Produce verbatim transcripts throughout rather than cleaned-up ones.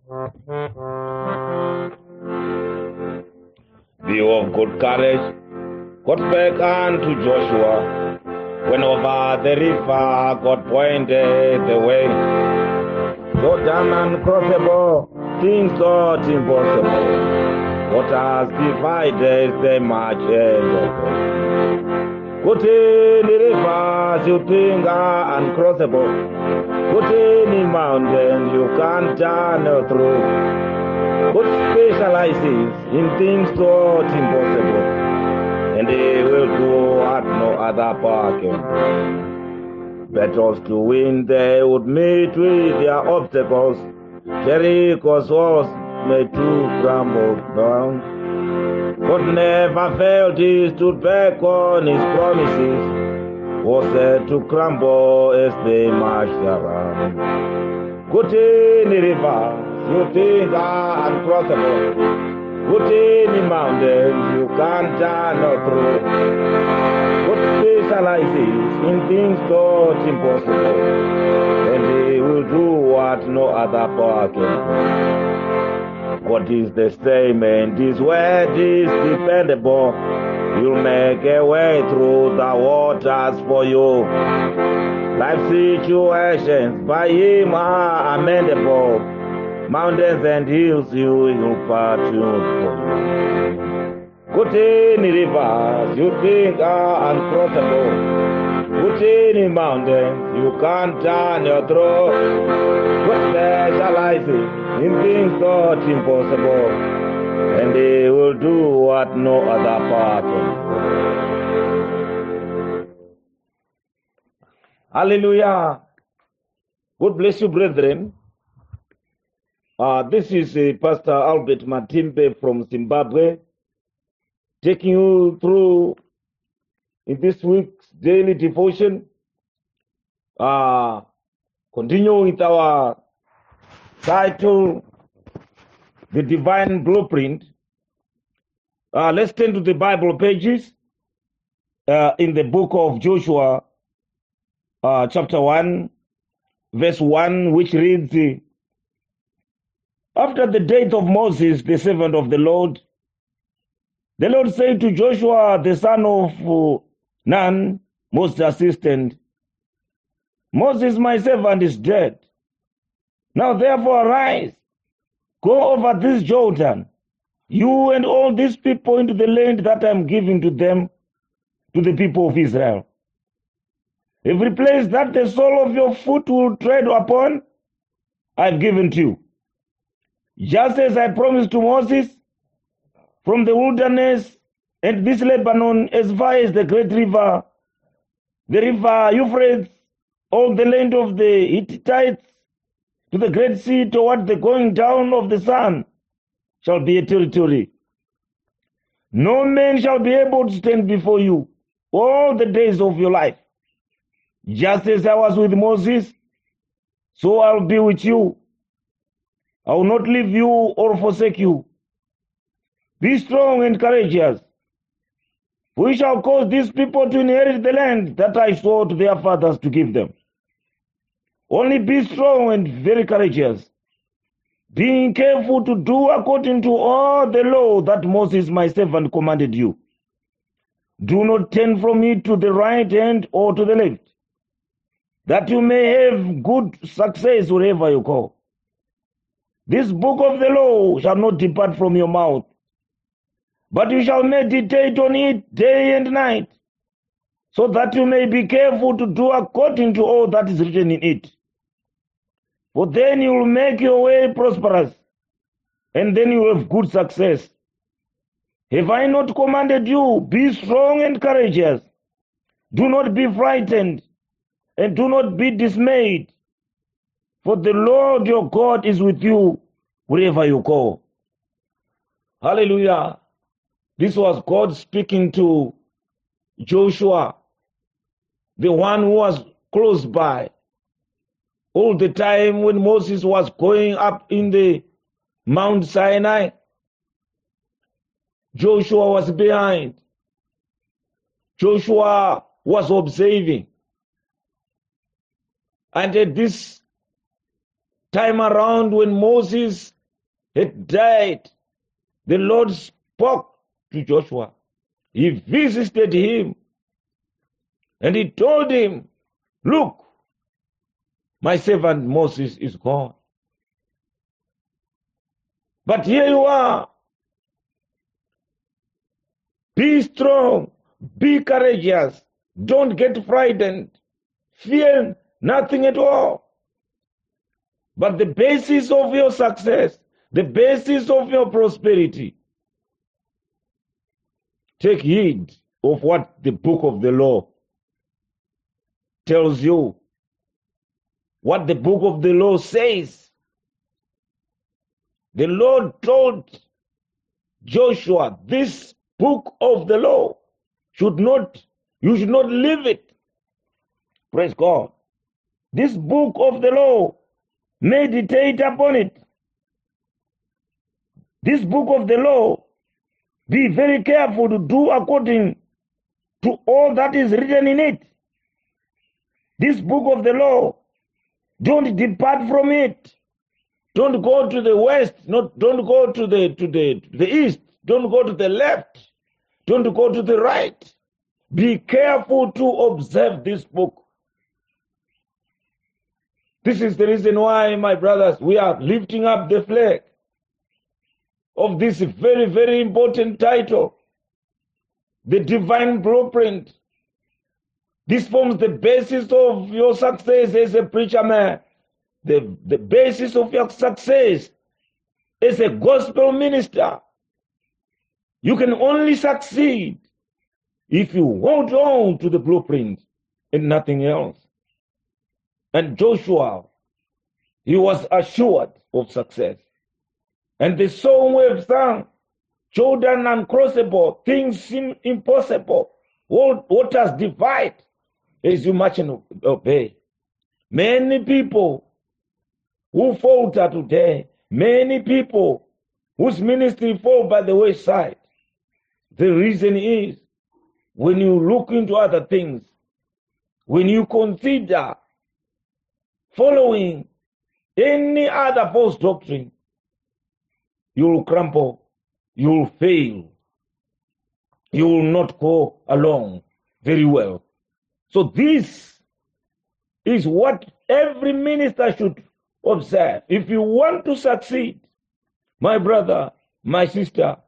Be of good courage, God spake unto Joshua, when over the river God pointed the way. Jordan uncrossable, things not impossible. Waters divided, they march and Put any rivers you think are uncrossable. Put any mountain you can't turn through. God specializes in things not impossible, and He will do what no other power can do. Battles to win, they would meet with their obstacles. Jericho's walls may too crumble down. God never failed, He stood back on His promises, was said to crumble as they marched around. Put any river you think are uncrossable, put any mountain you can't turn through. God specializes in things not impossible, and He will do what no other power can do. God is the same, and His word is dependable. He'll make a way through the waters for you. Life situations by Him are amendable. Mountains and hills you will part for you. Put any rivers you think are uncrossable. Put any mountains you can't turn your throat. God specializes in things not impossible, and He will do what no other power can do. Hallelujah. God bless you, brethren. Uh, this is uh, Pastor Albert Matimbe from Zimbabwe, taking you through in this week's daily devotion. Uh, continue with our title, The Divine Blueprint. Uh, let's turn to the Bible pages uh, in the book of Joshua, uh, chapter one, verse one, which reads, After the death of Moses, the servant of the Lord, the Lord said to Joshua, the son of Nun, Moses' assistant, Moses, my servant, is dead. Now therefore arise, go over this Jordan, you and all these people, into the land that I am giving to them, to the people of Israel. Every place that the sole of your foot will tread upon, I have given to you. Just as I promised to Moses, from the wilderness and this Lebanon as far as the great river, the river Euphrates, all the land of the Hittites, to the great sea toward the going down of the sun, shall be a territory. No man shall be able to stand before you all the days of your life. Just as I was with Moses, so I will be with you. I will not leave you or forsake you. Be strong and courageous. We shall cause these people to inherit the land that I swore to their fathers to give them. Only be strong and very courageous, being careful to do according to all the law that Moses my servant commanded you. Do not turn from it to the right hand or to the left, that you may have good success wherever you go. This book of the law shall not depart from your mouth, but you shall meditate on it day and night, so that you may be careful to do according to all that is written in it. For then you will make your way prosperous, and then you will have good success. Have I not commanded you? Be strong and courageous. Do not be frightened, and do not be dismayed. For the Lord your God is with you wherever you go. Hallelujah. This was God speaking to Joshua, the one who was close by. All the time when Moses was going up in the Mount Sinai, Joshua was behind. Joshua was observing. And at this time around, when Moses had died, the Lord spoke to Joshua. He visited him and he told him, look, my servant Moses is gone. But here you are. Be strong. Be courageous. Don't get frightened. Fear nothing at all. But the basis of your success, the basis of your prosperity, take heed of what the book of the law tells you. What the book of the law says. The Lord told Joshua, this book of the law should not, you should not leave it. Praise God. This book of the law, meditate upon it. This book of the law, be very careful to do according to all that is written in it. This book of the law, don't depart from it. Don't go to the west. Not, don't go to the, to the, to the east. Don't go to the left. Don't go to the right. Be careful to observe this book. This is the reason why, my brothers, we are lifting up the flag of this very, very important title, the divine blueprint. This forms the basis of your success as a preacher man, the, the basis of your success as a gospel minister. You can only succeed if you hold on to the blueprint and nothing else. And Joshua, he was assured of success. And the song we have sung, Jordan uncrossable, things seem impossible, waters divide as you march and obey. Many people who falter today, many people whose ministry fall by the wayside. The reason is, when you look into other things, when you consider following any other false doctrine, you will crumble, you will fail, you will not go along very well. So this is what every minister should observe. If you want to succeed, my brother, my sister,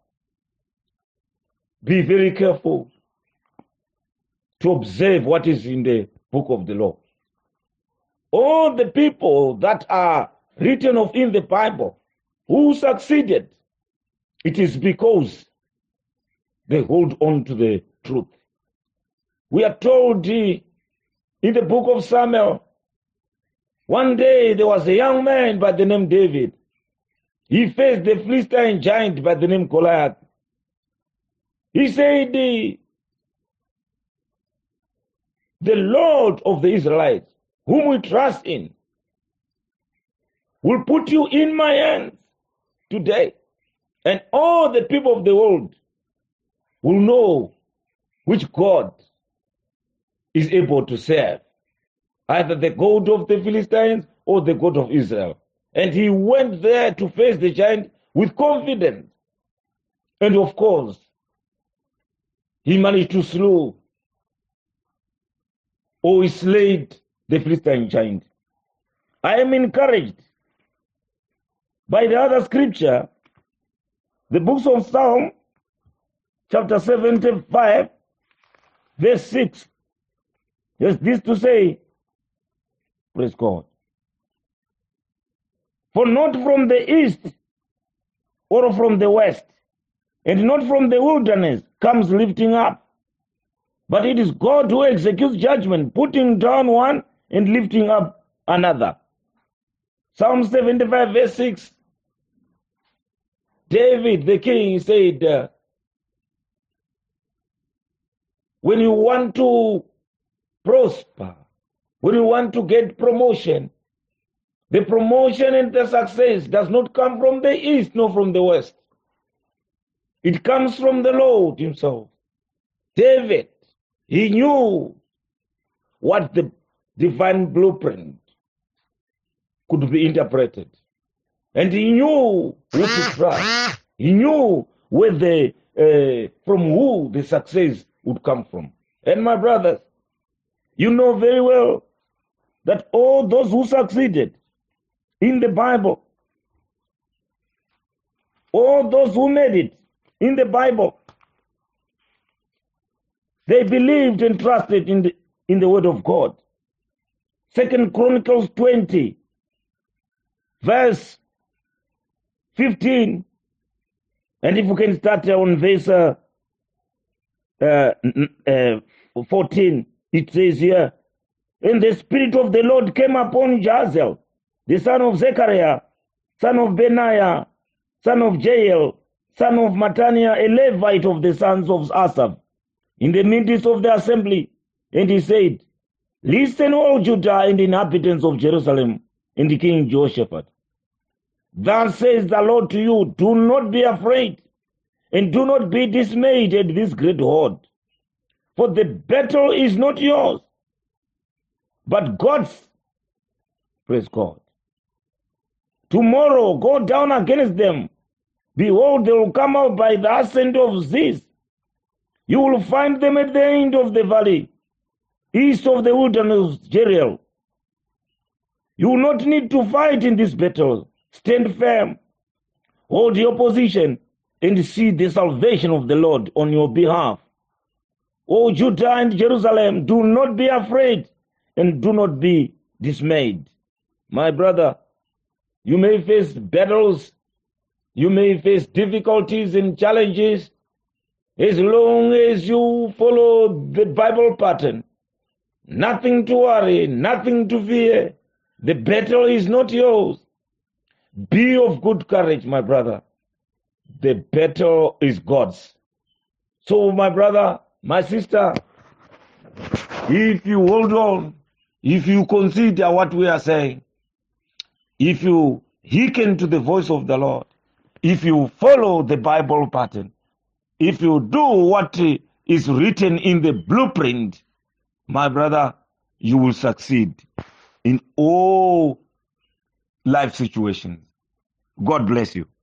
be very careful to observe what is in the book of the law. All the people that are written of in the Bible who succeeded, it is because they hold on to the truth. We are told in the book of Samuel, one day there was a young man by the name David. He faced the Philistine giant by the name Goliath. He said, the Lord of the Israelites, whom we trust in, will put you in my hands today. And all the people of the world will know which God is able to serve, either the God of the Philistines or the God of Israel. And he went there to face the giant with confidence. And of course, he managed to slew or he slayed the Philistine giant. I am encouraged by the other scripture, the books of Psalm, chapter seventy-five, verse six. There's this to say, praise God. For not from the east or from the west, and not from the wilderness comes lifting up, but it is God who executes judgment, putting down one and lifting up another. Psalm seventy-five, verse six. David, the king, said, uh, when you want to prosper, when you want to get promotion, the promotion and the success does not come from the east nor from the west. It comes from the Lord himself. David, he knew what the divine blueprint could be interpreted. And he knew who to trust. He knew where the, uh, from who the success would come from. And my brothers, you know very well that all those who succeeded in the Bible, all those who made it in the Bible, they believed and trusted in the, in the word of God. Second Chronicles twenty, verse fifteen, and if we can start on verse uh, uh, uh, fourteen, it says here, and the Spirit of the Lord came upon Jazel, the son of Zechariah, son of Benaiah, son of Jael, son of Mattaniah, a Levite of the sons of Asaph, in the midst of the assembly. And he said, listen, all Judah and inhabitants of Jerusalem, and the King Jehoshaphat. Thus says the Lord to you, do not be afraid, and do not be dismayed at this great horde. For the battle is not yours, but God's. Praise God. Tomorrow go down against them. Behold, they will come out by the ascent of Ziz. You will find them at the end of the valley, east of the wilderness Jeriel. You will not need to fight in this battle. Stand firm, hold your position, and see the salvation of the Lord on your behalf. O Judah and Jerusalem, do not be afraid and do not be dismayed. My brother, you may face battles, you may face difficulties and challenges. As long as you follow the Bible pattern, nothing to worry, nothing to fear. The battle is not yours. Be of good courage, my brother. The battle is God's. So, my brother, my sister, if you hold on, if you consider what we are saying, if you hearken to the voice of the Lord, if you follow the Bible pattern, if you do what is written in the blueprint, my brother, you will succeed in all life situations. God bless you.